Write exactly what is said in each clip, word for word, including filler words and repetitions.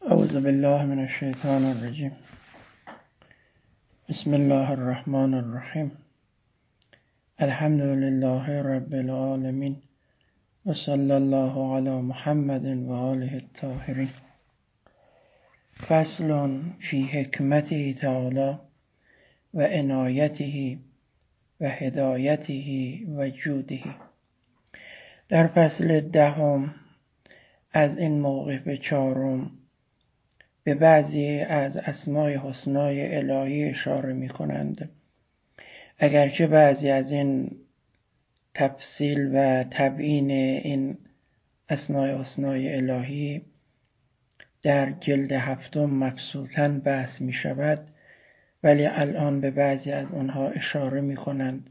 اعوذ بالله من الشیطان الرجیم. بسم الله الرحمن الرحیم. الحمد لله رب العالمین و صلی الله علی محمد و آله الطاهرین. فصل فی حکمته تعالی و عنایته و هدایته و جوده. در فصل دهم از این موقف چهارم به بعضی از اسمای حسنای الهی اشاره می کنند، اگرچه بعضی از این تفصیل و تبیین این اسمای حسنای الهی در جلد هفتم مبسوطاً بحث می شود، ولی الان به بعضی از آنها اشاره می کنند.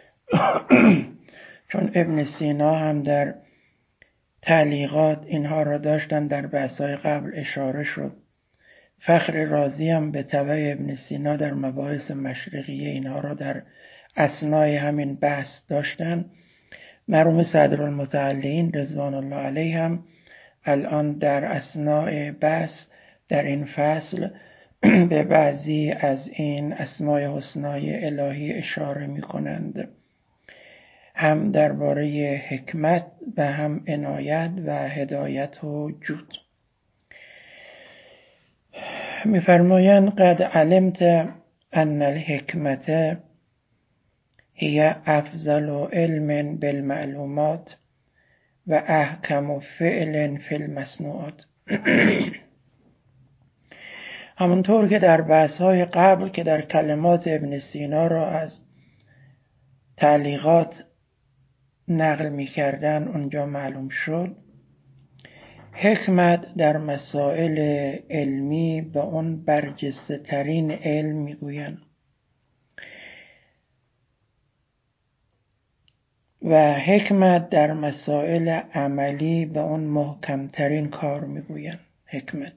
چون ابن سینا هم در تعلیقات اینها را داشتن، در بحث‌های قبل اشاره شد. فخر رازی هم به تبع ابن سینا در مباحث مشرقیه اینها را در اثنای همین بحث داشتن. مرحوم صدرالمتعلین رضوان الله علیه هم الان در اثنای بحث در این فصل به بعضی از این اسمای حسنای الهی اشاره می کنند، هم درباره حکمت و هم عنایت و هدایت و جود. می‌فرمایند قد علمت ان الحکمت هی افضل علم بالمعلومات و احکم فعل فی المصنوعات. همونطور که در بحث‌های قبل که در کلمات ابن سینا را از تعلیقات نقل می‌کردن اونجا معلوم شد، حکمت در مسائل علمی به اون برجسته ترین علم میگویند و حکمت در مسائل عملی به اون محکم ترین کار میگویند. حکمت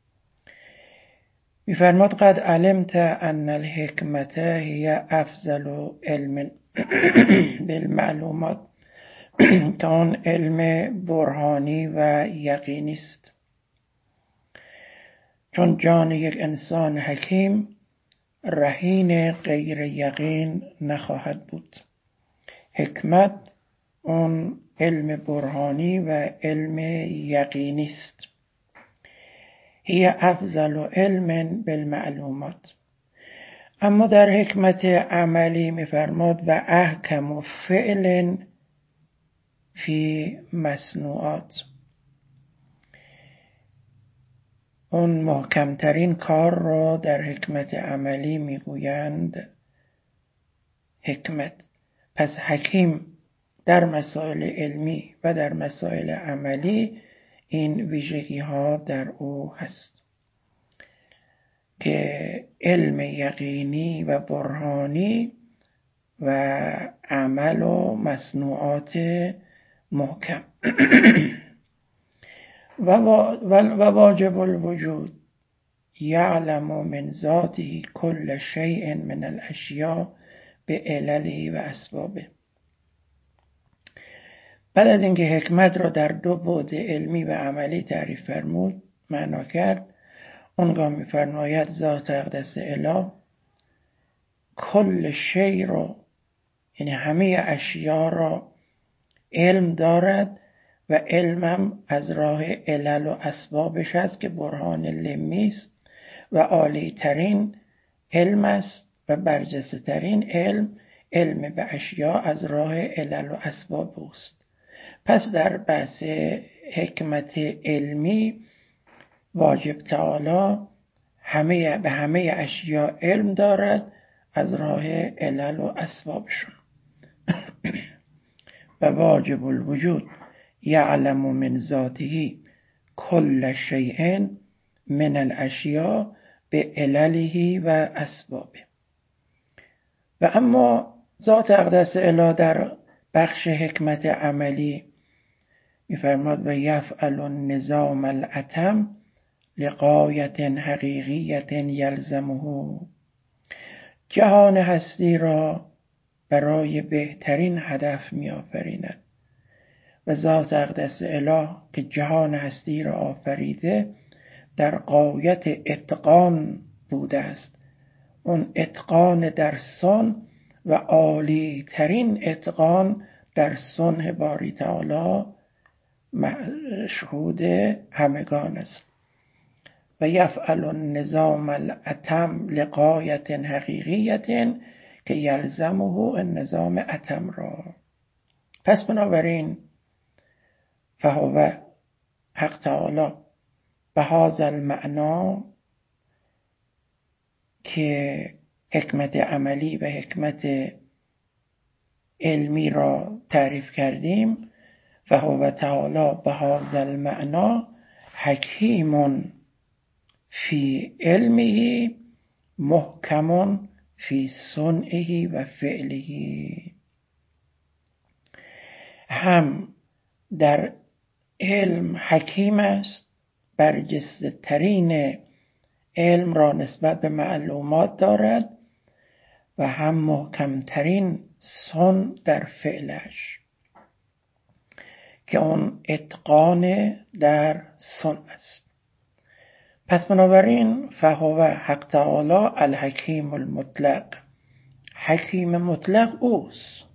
میفرماد قد علمت ان الحکمت هی افضل علم بالمعلومات، که اون علم برهانی و یقینی است، چون جان یک انسان حکیم رهین غیر یقین نخواهد بود. حکمت اون علم برهانی و علم یقینی است. هی افضل علم بالمعلومات. اما در حکمت عملی میفرماد و احکم فعل فی مصنوعات، اون محکمترین کار را در حکمت عملی میگویند حکمت. پس حکیم در مسائل علمی و در مسائل عملی این ویژگی ها در او هست که علم یقینی و برهانی و عمل و مصنوعات محکم. و واجب الوجود یعلم من ذاته کل شیء من الاشیاء به علله و اسبابه. بعد از اینکه حکمت را در دو بعد علمی و عملی تعریف فرمود معنا کرد، اونگاه می‌فرماید ذات اقدس اله کل شیء را، یعنی همه اشیاء را علم دارد و علمم از راه علل و اسبابش است که برهان لمی است و عالی ترین علم است و برجسته ترین علم علم به اشیاء از راه علل و اسباب است. پس در بحث حکمت علمی واجب تعالی همه به همه اشیاء علم دارد از راه علل و اسبابشون. و واجب الوجود یعلم من ذاته کل شیء من الاشیاء به علله و اسبابه. و اما ذات اقدس اله در بخش حکمت عملی می‌فرماد و یفعل النظام الاتم لغایت حقیقیت یلزمه، جهان هستی را برای بهترین هدف می آفریند و ذات اقدس اله که جهان هستی را آفریده در غایت اتقان بوده است. اون اتقان در صنع و عالی ترین اتقان در صنع باری تعالی مشهود همگان است. و یفعل النظام الاتم لغایت حقیقیت که یلزمه النظام اتم را. پس بنابراین فهو حق تعالی به هذا المعنا که حکمت عملی و حکمت علمی را تعریف کردیم، فهو تعالی به هذا المعنا حکیم فی علمه محکم فی صنعه و فعله. هم در علم حکیم است، برجسته ترین علم را نسبت به معلومات دارد و هم محکم ترین صنع در فعلش که اون اتقان در صنع است. پس بنابراین فهو حق تعالی الحکیم المطلق، حکیم مطلق اوست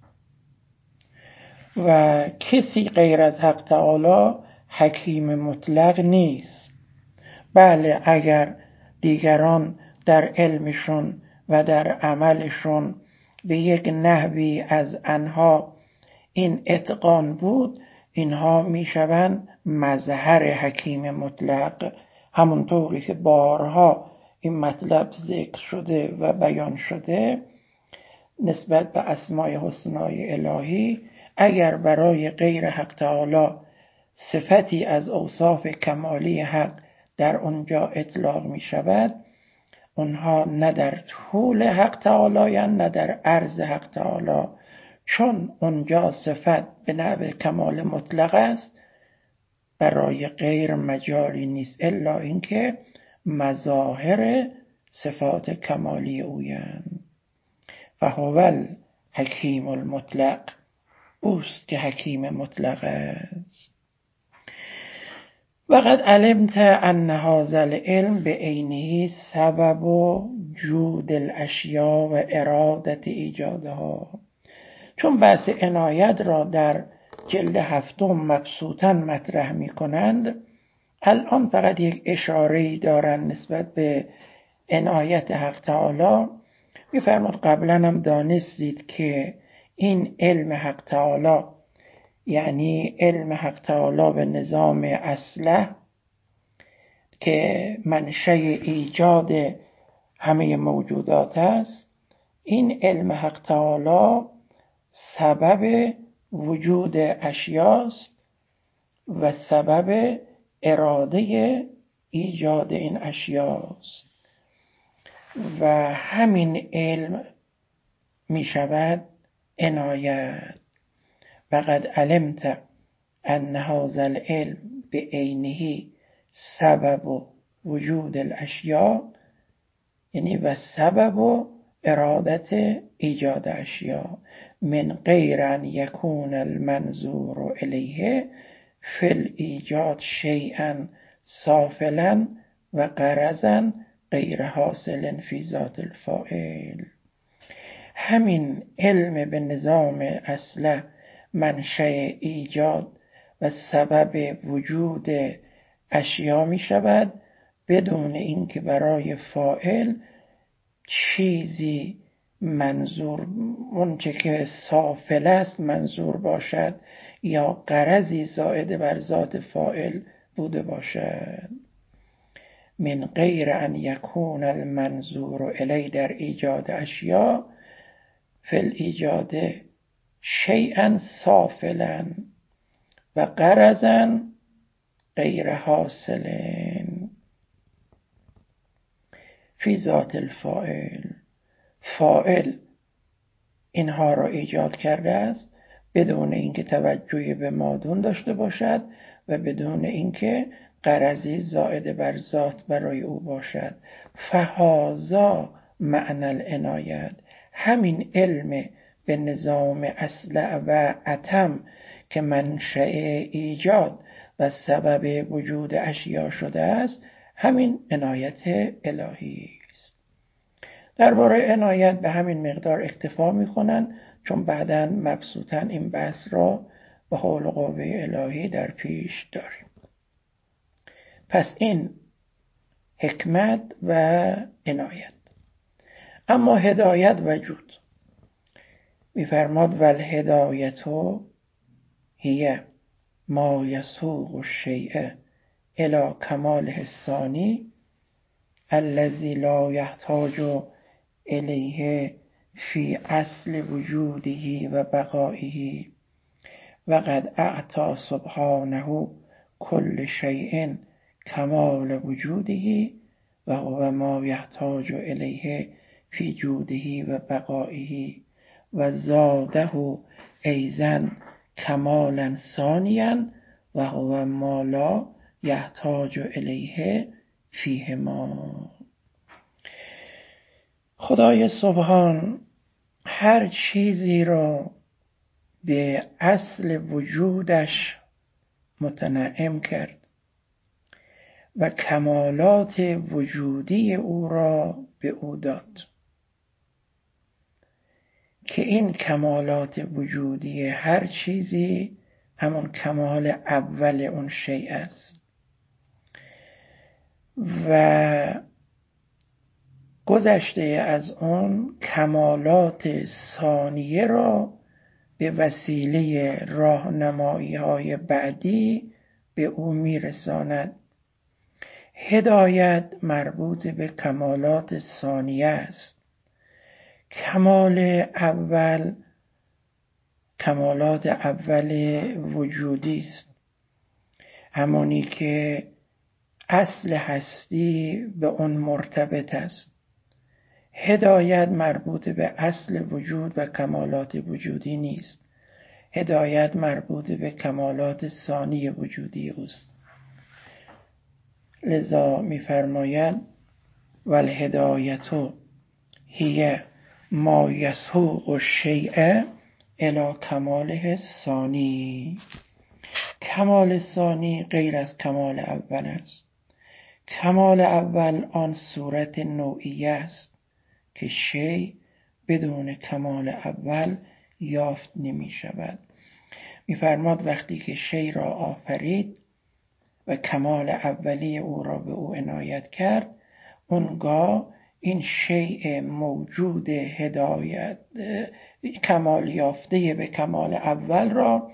و کسی غیر از حق تعالی حکیم مطلق نیست. بله اگر دیگران در علمشون و در عملشون به یک نحوی از آنها این اتقان بود، اینها میشوند مظهر حکیم مطلق، همونطوری که بارها این مطلب ذکر شده و بیان شده نسبت به اسماء حسنای الهی. اگر برای غیر حق تعالی صفتی از اوصاف کمالی حق در اونجا اطلاق می شود، اونها نه در طول حق تعالی نه در عرض حق تعالی، چون اونجا صفت به نحو کمال مطلق است، برای غیر مجالی نیست الا اینکه مظاهر صفات کمالی اویند. فهو الحکیم المطلق، اوست که حکیم مطلق است. وقد علمت ان هذا العلم بعینه سبب جود الاشیاء و ارادت ایجادها. چون بحث عنایت را در جلد هفتم مبسوطاً مطرح می کنند، الان فقط یک اشاره‌ای دارند نسبت به عنایت حق تعالی. می فرمود قبلا هم دانستید که این علم حق تعالی یعنی علم حق تعالی به نظام اصله که منشأ ایجاد همه موجودات است، این علم حق تعالی سبب وجود اشیاست و سبب اراده ایجاد این اشیاست و همین علم می شود عنایت. وقد علمت ان هذا العلم بعینه سبب وجود الاشیاء، یعنی و سبب ارادت ایجاد اشیاء، من غیر ان یکون المنظور الیه فی الایجاد شیئا سافلا و غرضا غیر حاصل فی ذات الفاعل. همین علم به نظام اصله منشأ ایجاد و سبب وجود اشیا می شود بدون اینکه برای فاعل چیزی منظور، اونچه که سافل است منظور باشد یا غرضی زائد بر ذات فاعل بوده باشد. من غیر ان یکون المنظور الی در ایجاد اشیا فی الایجاد شیئا سافلا و غرضا غیر حاصل فی ذات الفاعل. فاعل اینها را ایجاد کرده است بدون اینکه توجهی به مادون داشته باشد و بدون اینکه غرضی زائد بر ذات برای او باشد. فهذا معنی العنایت، همین علم به نظام اصل و اتم که منشأ ایجاد و سبب وجود اشیا شده است، همین عنایت الهی است. درباره عنایت به همین مقدار اکتفا میکنن، چون بعداً مبسوطاً این بحث را به حول و قوه الهی در پیش داریم. پس این حکمت و عنایت. اما هدایت وجود میفرماد والهدایت هی ما یسوق الشیء الی کماله الثانی الذی لا یحتاج الیه فی اصل وجوده و بقائه و قد اعطی سبحانه کل شیء کمال وجوده و هو ما یحتاج الیه فی جوده و بقائه و زاده ایضا کمالا ثانیا و هو ما لا یحتاج الیه فیهما. خدای سبحان هر چیزی را به اصل وجودش متنعم کرد و کمالات وجودی او را به او داد که این کمالات وجودی هر چیزی همون کمال اول اون شیء است و گذشته از اون کمالات ثانیه را به وسیله راهنمایی های بعدی به او میرساند. هدایت مربوط به کمالات ثانیه است. کمال اول کمالات اول وجودی است، همونی که اصل هستی به اون مرتبط است. هدایت مربوط به اصل وجود و کمالات وجودی نیست. هدایت مربوط به کمالات ثانی وجودی است. لذا می‌فرماید والهدایت هی ما یسوق الشیء الی کماله الثانی. کمال ثانی غیر از کمال اول است. کمال اول آن صورت نوعیه است که شیء بدون کمال اول یافت نمی شود. می‌فرماد وقتی که شیء را آفرید و کمال اولی او را به او عنایت کرد، اونگاه این شیء موجود هدایت کمال یافته به کمال اول را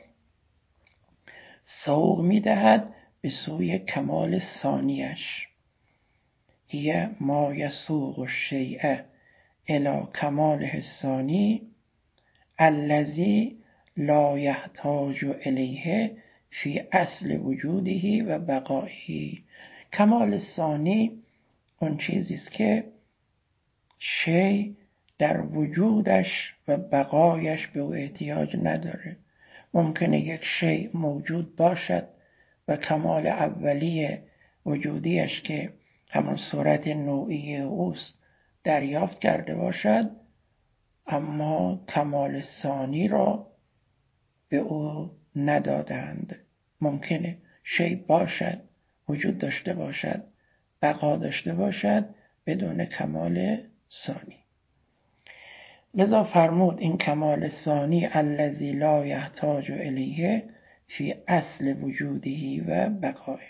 سوق می‌دهد به سوی کمال ثانیش. هی ما یسوق الشیء الی کماله الثانی الذی لا یحتاج الیه فی اصل وجوده و بقائه. کمال ثانی اون چیزی است که شیء در وجودش و بقایش به او احتیاج نداره. ممکنه یک شیء موجود باشد و کمال اولی وجودیش که همون صورت نوعی اوست دریافت کرده باشد، اما کمال ثانی را به او ندادند. ممکنه شیء باشد، وجود داشته باشد، بقا داشته باشد بدون کمال ثانی. لذا فرمود این کمال ثانی الذی لا یحتاج الیه فی اصل وجوده و بقایه.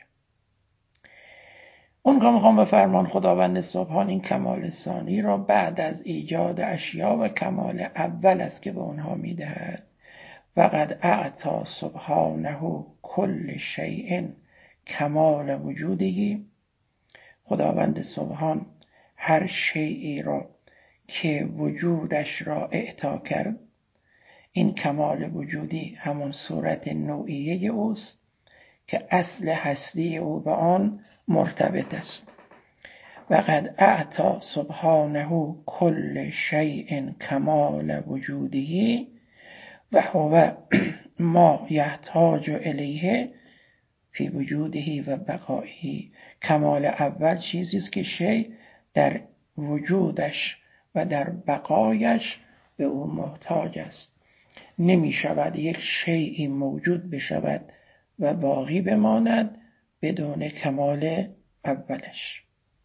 اونگاه میخوام به فرمان خداوند سبحان این کمال ثانی را بعد از ایجاد اشیا و کمال اول است که به اونها میدهد. و قد اعطی سبحانه کل شیء کمال وجوده. خداوند سبحان هر شیئی را که وجودش را اعطا کرد، این کمال وجودی همون صورت نوعیه اوست که اصل هستی او به آن مرتبط است. و قد اعطی سبحانه کل شیء کمال وجوده و هو ما یحتاج الیه فی وجوده و بقائه. کمال اول چیزی است که شیء در وجودش و در بقایش به او محتاج است. نمی شود یک شیئی موجود بشود و باقی بماند بدون کمال اولش.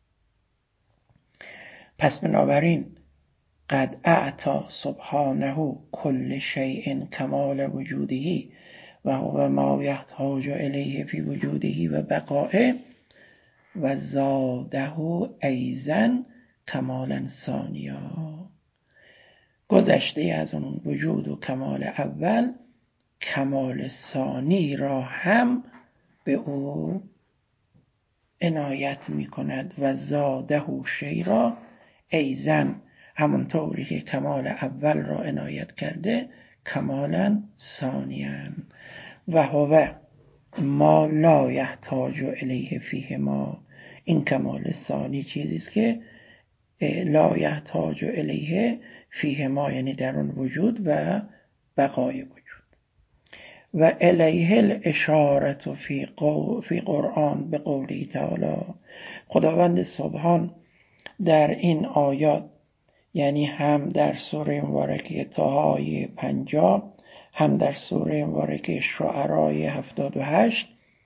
پس بنابراین قد اعطى سبحانه کل شیء کمال وجوده و هو ما یحتاج الیه فی وجوده و بقائه و زاده ایضا کمالا ثانیا. گذشته از اون وجود و کمال اول، کمال ثانی را هم به او عنایت می کند و زاده شیء ایضا، همونطوری که کمال اول را عنایت کرده کمالا ثانیا. و هو ما لا یحتاج الیه فیه ما، این کمال ثانی چیزی است که لا یحتاج الیه فیه ما، یعنی در اون وجود و بقای وجود. و الیه الاشاره فی قو فی قرآن به قوله تعالی، خداوند سبحان در این آیات، یعنی هم در سوره مبارکه طه پنجاه، هم در سوره مبارکه شعراء هفتاد و هشت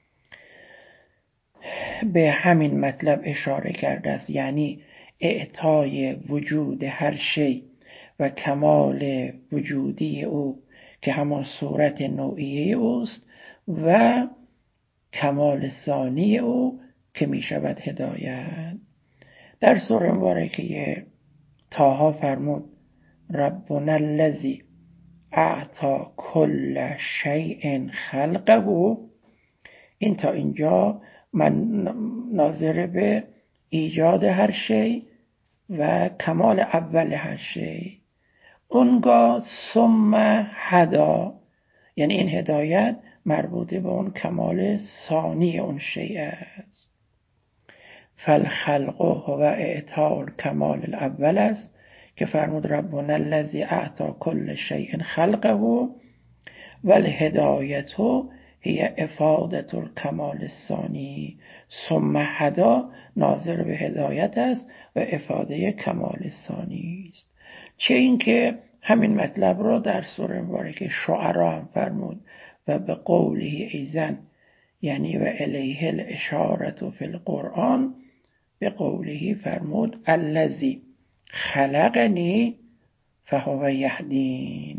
به همین مطلب اشاره کرده است، یعنی اعطای وجود هر شی و کمال وجودی او که همان صورت نوعیه اوست و کمال ثانی او که می شود هدایت. در سوره مبارکه طه فرمود ربنا الذی اعطى کل شیء خلقه. این تا اینجا من ناظر به ایجاد هر شی و کمال اول هر شی. اونگاه ثم هدا، یعنی این هدایت مربوط به اون کمال ثانی اون شیء است. فالخلق هو اعطاء الکمال الاول است که فرمود ربنا الذی اعطى کل شیء خلقه و الهدایت هی افاده الکمال الثانی. ثم هدا ناظر به هدایت است و افاده کمال ثانی است. چه این که همین مطلب را در سوره مبارکه شعراء هم فرمود و به قوله ایضا، یعنی و الیه الاشاره فی القرآن به قوله فرمود الذی خلقنی فهو یهدین.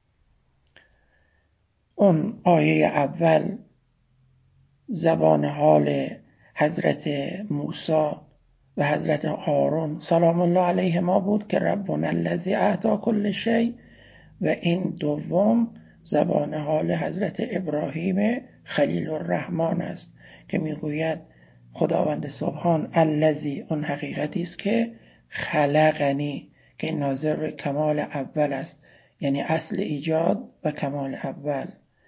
اون آیه اول زبان حال حضرت موسی و حضرت هارون سلام الله علیهما بود که ربنا الذی اعطی کل شیء، و این دوم زبان حال حضرت ابراهیم خلیل الرحمن است که میگوید خداوند سبحان الذی، اون حقیقتی است که خلقنی، که ناظر به کمال اول است، یعنی اصل ایجاد و کمال اول.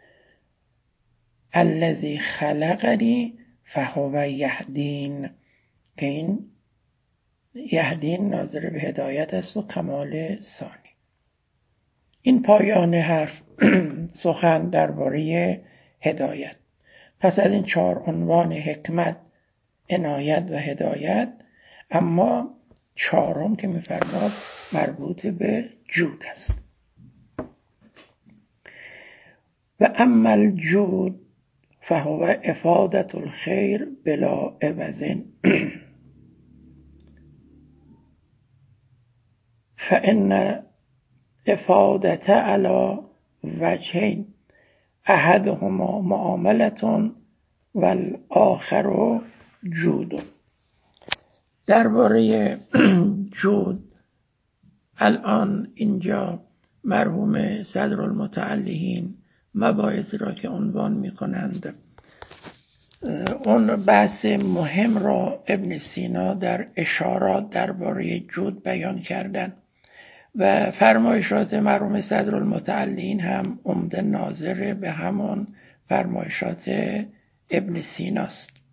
الذی خلقنی فهو یهدین، که این یهدین ناظر به هدایت است و کمال ثانی. این پایان حرف سخن درباره هدایت. پس از این چهار عنوان حکمت، عنایت و هدایت، اما چهارم که می‌فرماد مربوط به جود است. و اما الجود فهو افاده الخیر بلا عوض فان افادته علی وجهین احدهما معاملة والآخر جود. درباره جود الان اینجا مرحوم صدرالمتعلقین مباحثی را که عنوان می کنند، اون بحث مهم را ابن سینا در اشارات درباره جود بیان کردن و فرمایشات مرحوم صدرالمتعلقین هم عمده ناظر به همان فرمایشات ابن سیناست.